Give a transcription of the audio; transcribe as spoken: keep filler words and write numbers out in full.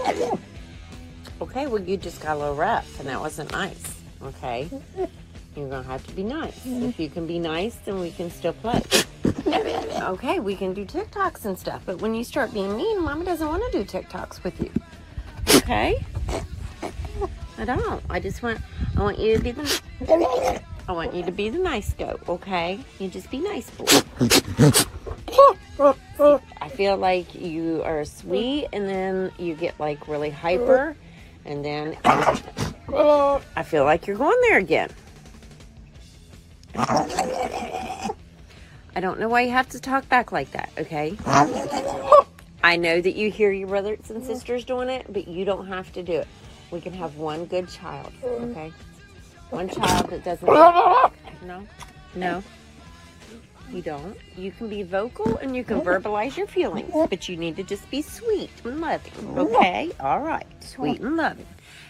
Okay, well, you just got a little rough, and that wasn't nice. Okay? You're going to have to be nice. If you can be nice, then we can still play. Okay, we can do TikToks and stuff, but when you start being mean, Mama doesn't want to do TikToks with you. Okay? I don't. I just want, I want you to be the, I want you to be the nice goat, okay? You just be nice, boy. I feel like you are sweet, and then you get like really hyper, and then I feel like you're going there again. I don't know why you have to talk back like that, okay? I know that you hear your brothers and sisters doing it, but you don't have to do it. We can have one good child, okay? One child that doesn't... No? No? You don't. You can be vocal and you can verbalize your feelings, but you need to just be sweet and loving, okay? All right. Sweet and loving.